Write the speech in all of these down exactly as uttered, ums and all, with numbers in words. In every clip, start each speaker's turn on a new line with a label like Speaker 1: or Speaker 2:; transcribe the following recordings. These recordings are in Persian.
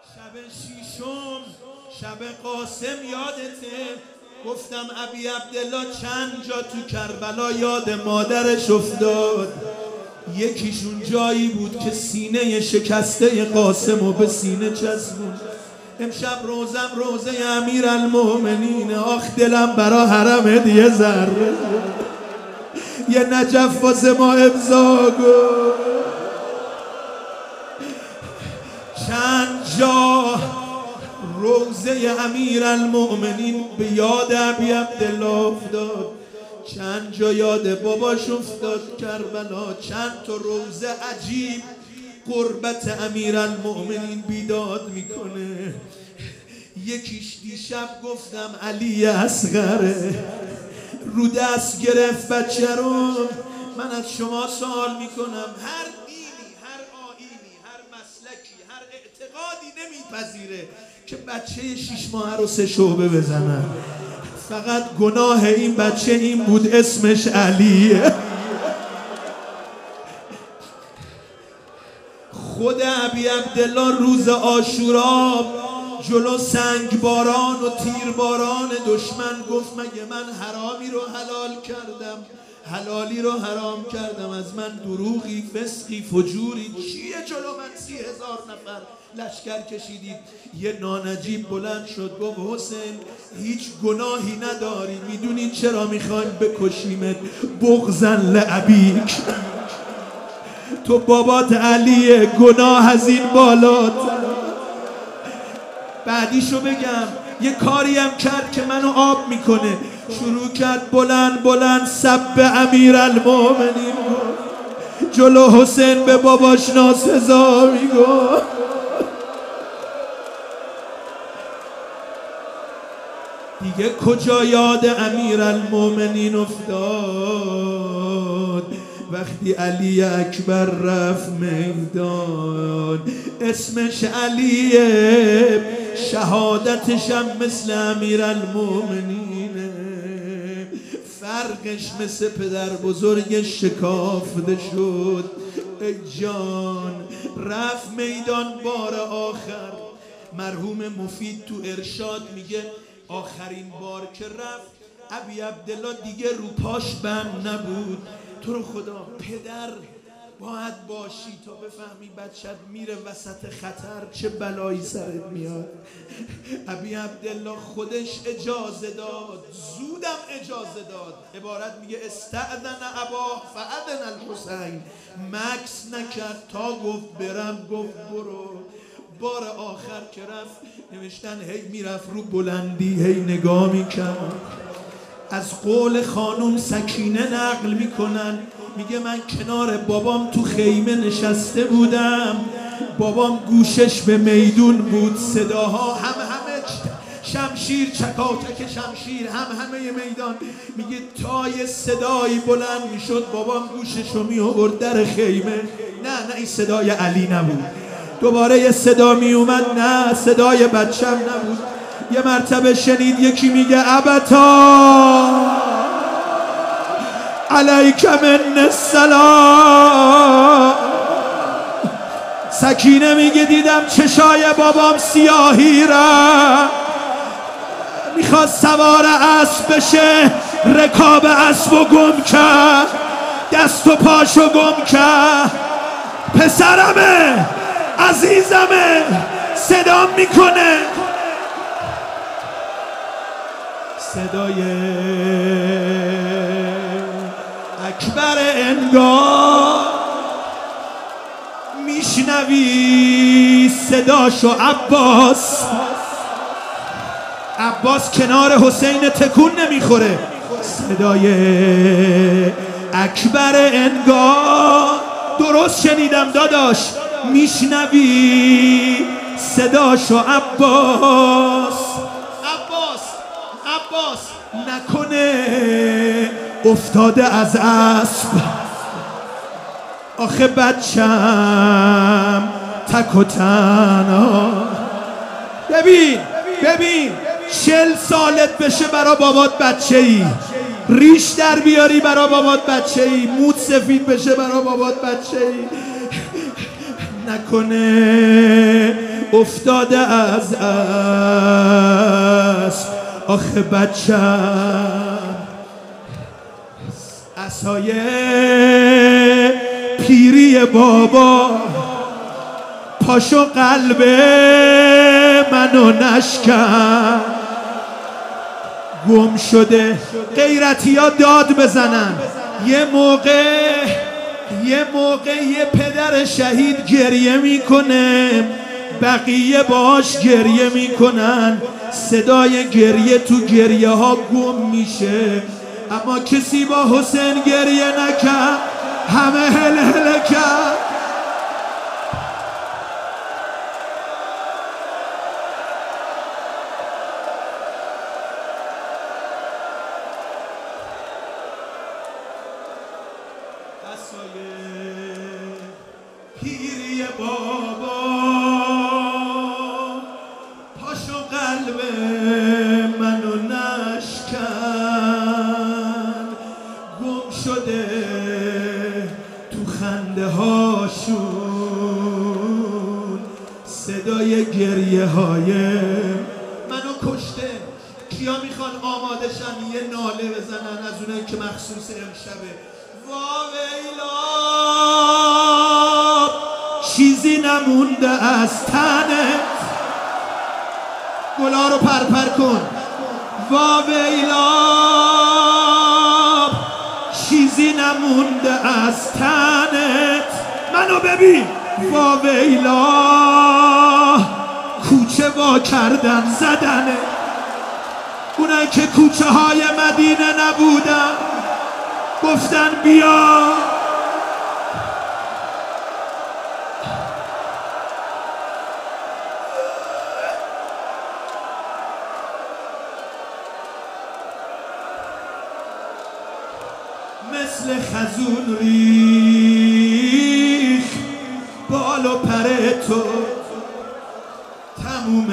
Speaker 1: شب شیشم شب قاسم یادته، گفتم ابی عبدالله چند جا تو کربلا یاد مادرش افتاد. یکیشون جایی بود که سینه شکسته قاسم رو به سینه چسبوند. امشب روزم روزه امیر المؤمنین، آخ دلم برا حرمت یه ذره یه نجف واسه ما امضا کن. چند جا روزه امیر المؤمنین به یاد ابی عبدالله افتاد، چند جا یاد باباش افتاد کربلا. چند تا روزه عجیب قربت امیر المؤمنین بیداد میکنه. یکیش دیشب گفتم علی اصغره، رو دست گرفت بچه رو. من از شما سوال میکنم، هر دینی، هر آیینی، هر مسلکی، هر اعتقادی نمیپذیره که بچه شیش ماه رو سه شعبه بزنن. فقط گناه این بچه این بود اسمش علیه. خود ابی عبدالله روز عاشورا جلو سنگ باران و تیر باران دشمن گفت مگه من حرامی رو حلال کردم، حلالی رو حرام کردم؟ از من دروغی، فسقی، فجوری چیه؟ جلو من سی هزار نفر لشکر کشیدید. یه نانجیب بلند شد گفت حسین هیچ گناهی نداری، میدونی چرا میخواین بکشیمت؟ بغضن لابیک، تو بابات علیه، گناه از این بالات. بعدیشو بگم، یه کاری هم کرد که منو آب میکنه. شروع کرد بلند بلند سب امیر المؤمنین، جلو حسین به باباش ناسزا میگو. دیگه کجا یاد امیر المؤمنین افتاد؟ وقتی علی اکبر رفت میدان، اسمش علیه، شهادتش هم مثل امیر المؤمنینه، فرقش مثل پدر بزرگ شکافته شد. ای جان رفت میدان بار آخر. مرحوم مفید تو ارشاد میگه آخرین بار که رفت ابی عبدالله دیگه رو پاش بند نبود. تو رو خدا پدر باید باشی تا بفهمی بچت میره وسط خطر چه بلایی سرت میاد. ابی عبدالله خودش اجازه داد، زودم اجازه داد. عبارت میگه استأذن اباه فاذن الحسین، مکس نکرد تا گفت برم، گفت برو. بار آخر که رفت نوشتن هی میرفت رو بلندی هی نگاه میکرد. از قول خانم سکینه نقل میکنن، میگه من کنار بابام تو خیمه نشسته بودم، بابام گوشش به میدون بود، صداها هم همه شمشیر، چکاچک شمشیر، هم همه میدان. میگه تا یه صدایی بلند میشد بابام گوشش رو می آورد در خیمه. نه نه این صدای علی نبود. دوباره یه صدا می اومد، نه صدای بچم نبود. یه مرتبه شنید یکی میگه ابتا علیک من السلام. سکینه میگه دیدم چشای بابام سیاهی را، میخواد سوار اسب بشه، رکاب اسب و گم کرد، دست و پاشو گم کرد. پسرمه، عزیزمه، صدام میکنه. صدای اکبر انگار میشنوی صداشو عباس. عباس کنار حسین تکون نمیخوره. صدای اکبر انگار، درست شنیدم داداش، میشنوی صداشو عباس. عباس عباس نکنه افتاده از اسب، آخه بچم تک و تنها. ببین ببین چل سالت بشه برا بابات بچه ای، ریش در بیاری برا بابات بچه ای، موت سفید بشه برا بابات بچه ای. نکنه افتاده از اسب آخه بچم عصای پیری بابا پاشو قلب منو نشکن گم شده غیرتی ها داد بزنن یه موقع یه موقع یه پدر شهید گریه میکنه بقیه باش گریه میکنن صدای گریه تو گریه ها گم میشه اما کسی با حسین گریه نکرد همه هل هل کرد پیری بابا پاشو قلب منو نشکن گم شده تو خنده هاشون صدای گریه های منو کشته کیا میخوان آماده شن یه ناله بزنن از اونایی که مخصوص امشبه واویلا چیزی نمونده از تنت گلا رو پرپر کن واویلا چیزی نمونده از تنت منو ببین واویلا کوچه وا کردن زدنه اونایی که کوچه های مدینه نبودن گفتن بیا مثل خزون ریخ بال و پر تو تموم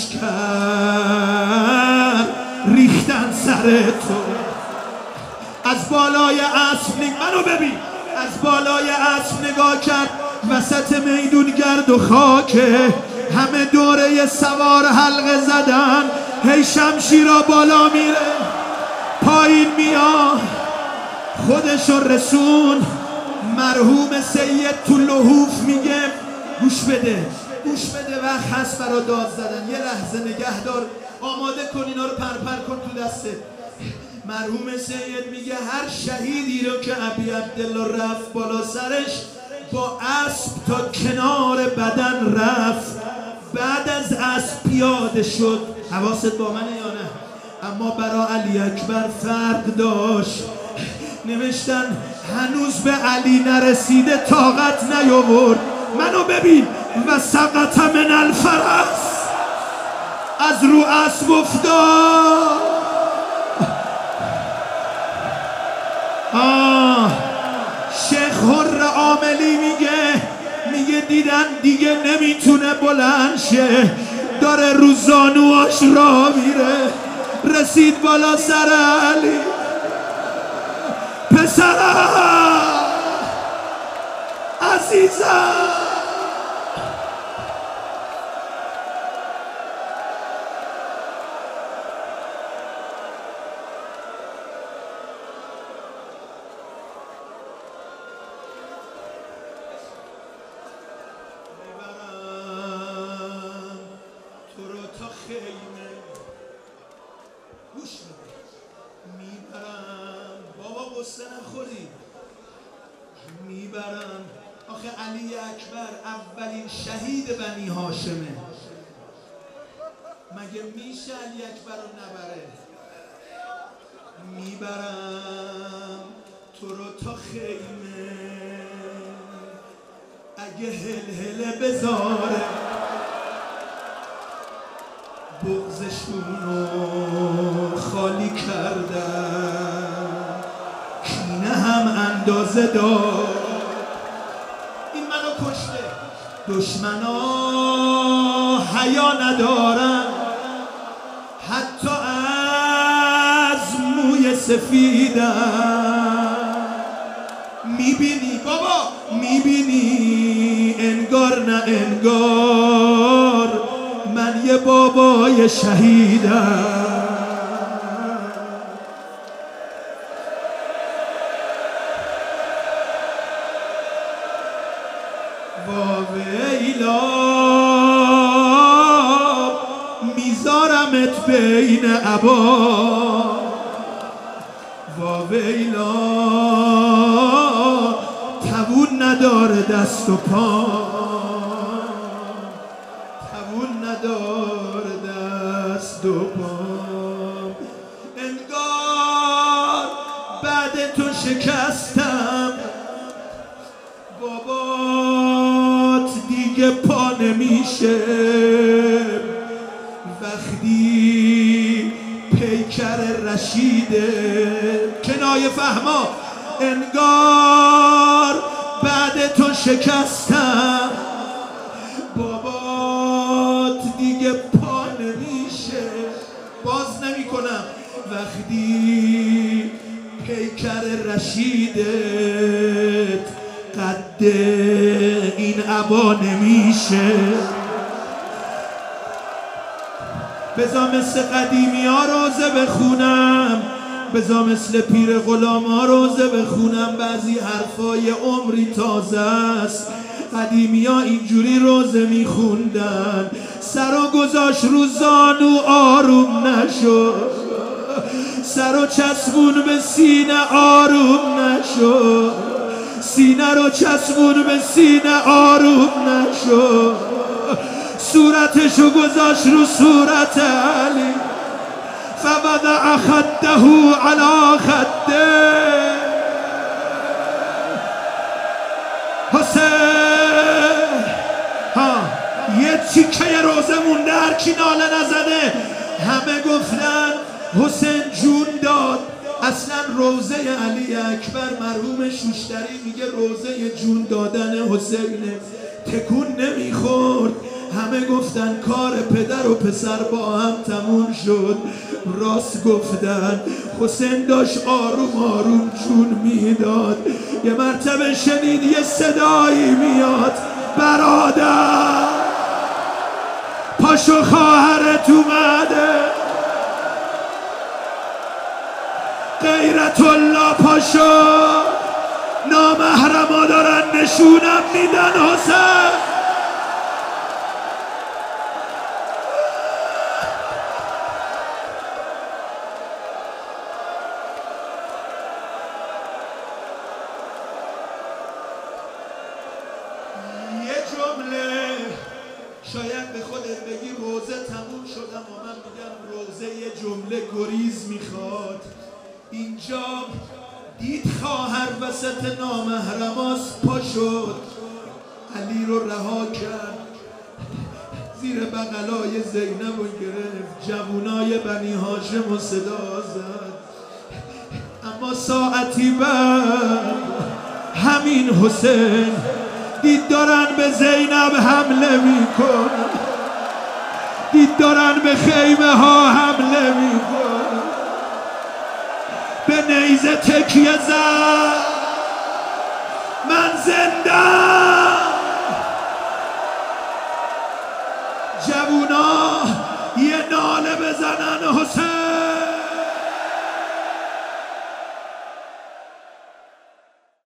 Speaker 1: لشکر ریختن سر تو از بالای اسب منو ببین از بالای اسب نگاه کرد وسط میدون گرد و خاکه همه دوره سوار حلقه زدن هی شمشیرا بالا میره پایین میاد خودشو رسون مرحوم سید تو لحوف میگه گوش بده گوش بده وقت هست برا داد زدن یه لحظه نگه دار آماده کن اینا رو پرپر کن تو دسته مرحوم سید میگه هر شهیدی رو که ابی عبدالله رفت بالا سرش با اسب تا کنار بدن رفت بعد از اسب پیاده شد حواست با منه یا نه اما برا علی اکبر فرق داشت نوشتن هنوز به علی نرسیده طاقت نیاورد منو ببین و سقط من الفرس از رو اسب افتاد آه شیخ حر عاملی میگه میگه دیدن دیگه نمیتونه بلند شه داره رو زانواش را میره رسید بالا سر علی پسرم عزیزم گوش میبرم بابا قصه نخوری میبرم آخه علی اکبر اولین شهید بنی هاشمه مگه میشه علی اکبر رو نبره میبرم تو رو تا خیمه اگه هل هله بذاره بغزشونو خالی کردن کینه هم اندازه دار این منو کشته دشمنا حیا ندارن حتی از موی سفیدن میبینی بابا میبینی انگار نه انگار میگه بابای شهیدم. واویلا میذارمت بین عبا، واویلا توون نداره دست و پا، توون نداره دست و پا. انگار بعد تو شکستم، بابات دیگه پا نمیشه. وقتی پیکر رشیده کنایه فهما، انگار بعد تو شکستم، بابات دیگه پا نمیشه. باز نمی کنم. وقتی پیکر رشیدت قد این عبا نمیشه. بزا مثل قدیمی ها روزه بخونم، بزا مثل پیر غلام ها روزه بخونم. بعضی حرفای عمری تازه است. قدیمی ها اینجوری روزه میخوندن، سر و گذاشت رو زانو آروم نشو، سر و چسبون به سینه آروم نشو، سینه رو چسبون به سینه آروم نشو. صورتشو گذاشت رو صورت علی، فوضع خده علی خده. حسین ها یه چیکه روزه مونده، هر کی ناله نزده. همه گفتن حسین جون داد. اصلا روزه علی اکبر مرحوم شوشتری میگه روزه جون دادن حسینه، تکون نمیخورد. همه گفتن کار پدر و پسر با هم تموم شد. راست گفتن. حسین داشت آروم آروم جون میداد. یه مرتبه شنید یه صدایی میاد، برادر پاشو خواهرت اومده. غیرت الله پاشو، نامحرما دارن نشونم میدن. حسین شاید به خودت بگی روزه تموم شد، اما من میگم روزه یه جمله گریز میخواد. اینجا دید خواهر وسط نامحرماس پا شد، علی رو رها کرد، زیر بغلای زینب رو گرفت، جوونای بنی هاشم رو صدا زد. اما ساعتی بعد همین حسین دید دارن به زینب حمله میکن، دید دارن به خیمه ها حمله میکن. به نیزه تکیه زد، من زنده. جوونا یه ناله بزنن حسین.